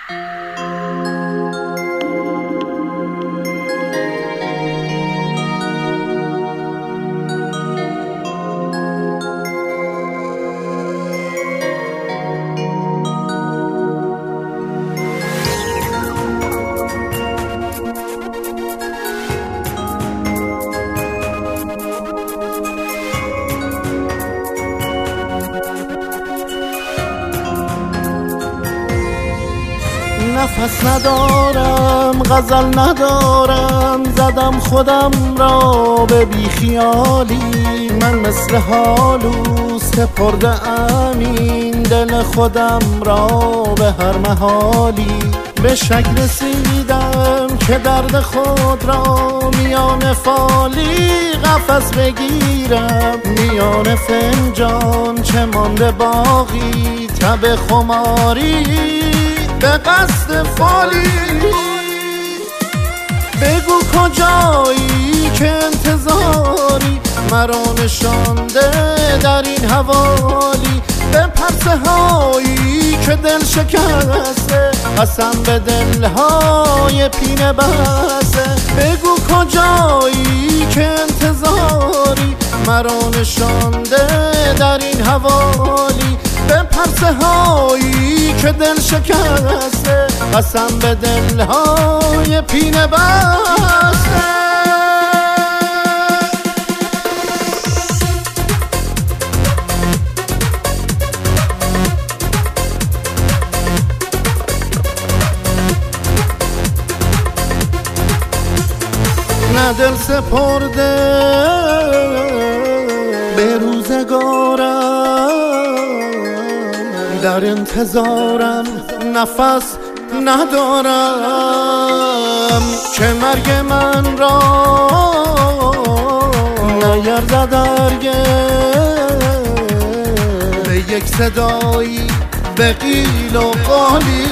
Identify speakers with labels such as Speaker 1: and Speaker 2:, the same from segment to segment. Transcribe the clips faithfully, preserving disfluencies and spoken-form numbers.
Speaker 1: نفس ندارم، غزل ندارم، زدم خودم را به بیخیالی. من مثل حالو سپرده امین دل خودم را به هر محالی. به شک رسیدم که درد خود را میان فالی قفس بگیرم. میان فنجان چه مانده باقی تب خماری به قصد فالی. بگو کجایی که انتظاری مرا نشانده در این حوالی. به پرسه هایی که دل شکسته قسم به دلهای پینه بسته. بگو کجایی که انتظاری مرا نشانده در این حوالی. به پرسه هایی که دل شکسته قسم به دلهای پینه بسته. نه دل سپرده به روزگارم، در انتظارم نفس ندارم که مرگ من را نیرزد هرگز به یک صدایی به قیل و قالی.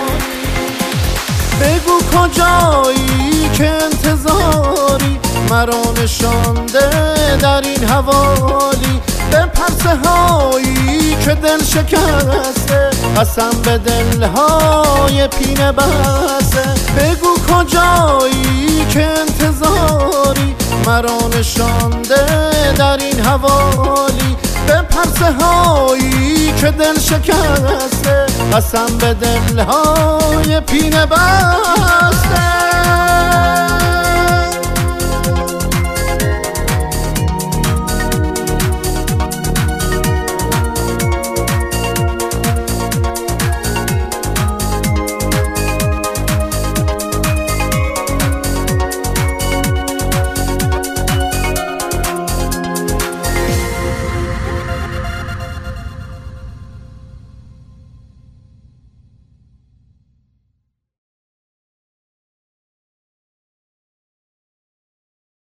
Speaker 1: بگو کجایی که انتظاری مرا نشانده در این حوالی. به پرسه هایی که دل شکسته قسم به دلهای پینه بسته. بگو کجایی که انتظاری مرا نشانده در این حوالی. به پرسه هایی که دل شکسته قسم به دلهای پینه بسته.